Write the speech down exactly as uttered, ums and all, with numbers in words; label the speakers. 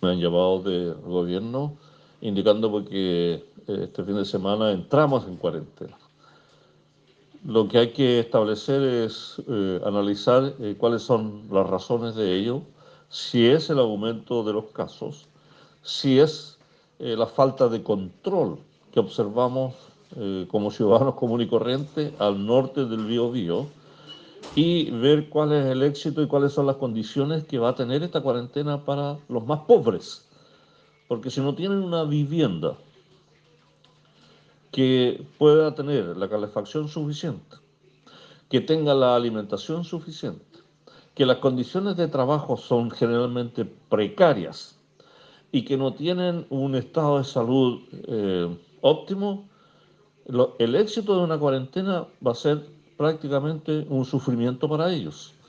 Speaker 1: me han llamado del gobierno indicando porque este fin de semana entramos en cuarentena. Lo que hay que establecer es eh, analizar eh, cuáles son las razones de ello, si es el aumento de los casos, si es eh, la falta de control que observamos eh, como ciudadanos comunes y corrientes al norte del Biobío, y ver cuál es el éxito y cuáles son las condiciones que va a tener esta cuarentena para los más pobres. Porque si no tienen una vivienda que pueda tener la calefacción suficiente, que tenga la alimentación suficiente, que las condiciones de trabajo son generalmente precarias y que no tienen un estado de salud eh, óptimo, lo, el éxito de una cuarentena va a ser prácticamente un sufrimiento para ellos.